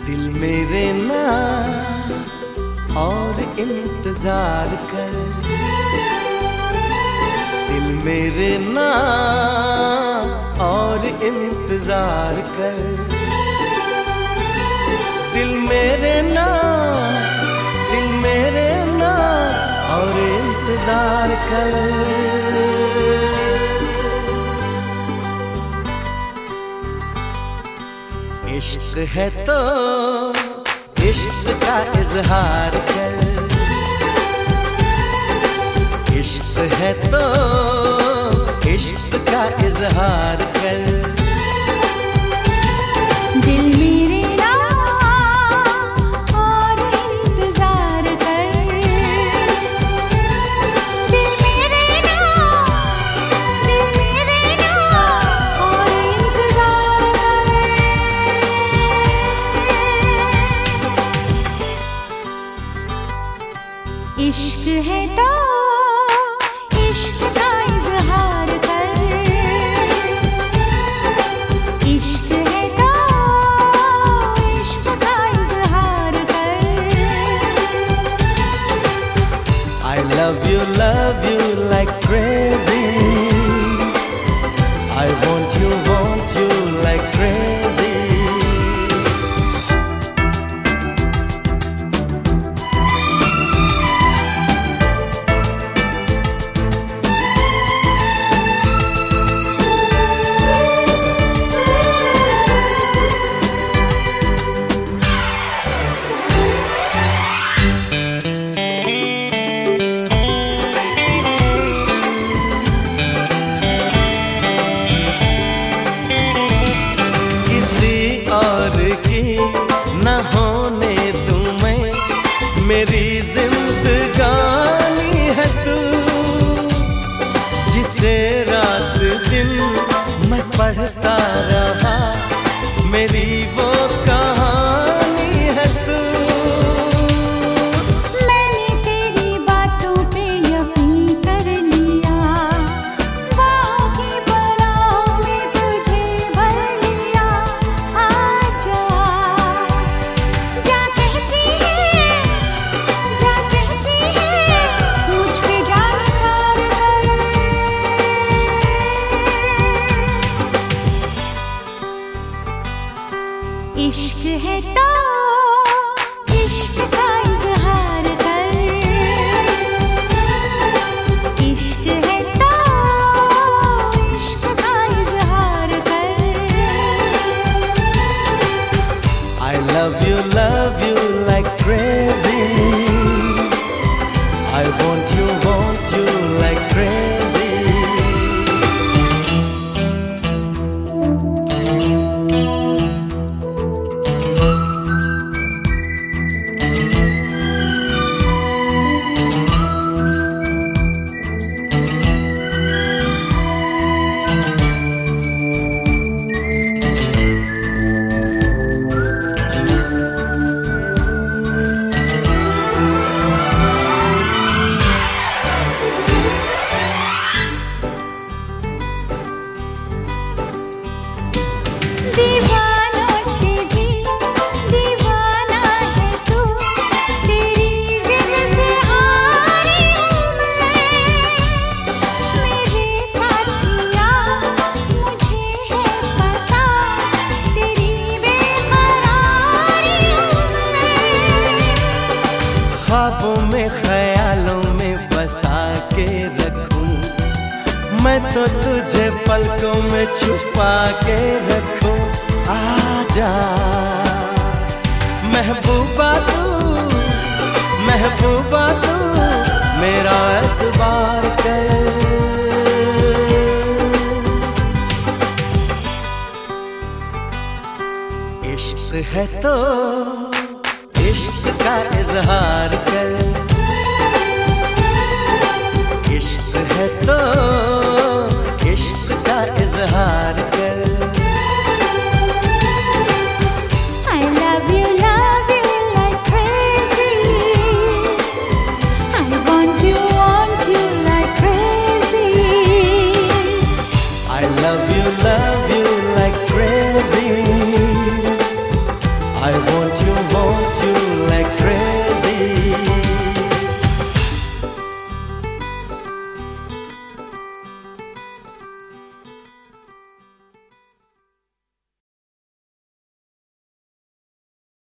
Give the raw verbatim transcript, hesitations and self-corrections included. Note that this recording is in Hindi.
दिल मेरे ना और इंतजार कर, दिल मेरे ना और इंतजार कर, दिल मेरे ना, दिल मेरे ना और इंतजार कर। इश्क है तो इश्क का इजहार कर, इश्क है तो इश्क का इजहार कर। दिल मेरे ना और इंतजार कर, दिल मेरे ना, दिल मेरे ना और इंतजार कर। इश्क है तो इश्क का इजहार कर, इश्क है तो इश्क का इजहार कर। I love you, love you like crazy, I want you, want you like crazy. न होने दूं मैं, मेरी जिंदगानी है तू, जिसे रात दिन मैं पढ़ता रहा, मेरी वो कहानी है तू। मैंने तेरी बातों पे यकीन कर लिया, बाहों की बाहों में तुझे भर लिया। आजा जा कहती है, जा कहती है, मुझ पे जान सार कर। इश्क है तो इश्क का इजहार कर, इश्क है तो इश्क का इजहार कर। I love you, love you like crazy, I want you, want you like crazy. दीवानों से भी दीवाना है तू, तेरी जिद से हारी हूँ मैं। मेरे साथिया मुझे है पता, तेरी बेकरारी हूँ मैं। ख्वाबों में ख्यालों में बसा के रखूं मैं तो तुझे पलकों में छुपा के रखूं। आजा महबूबा तू, महबूबा तू मेरा एतबार कर। इश्क है तो इश्क का इजहार कर, इश्क है तो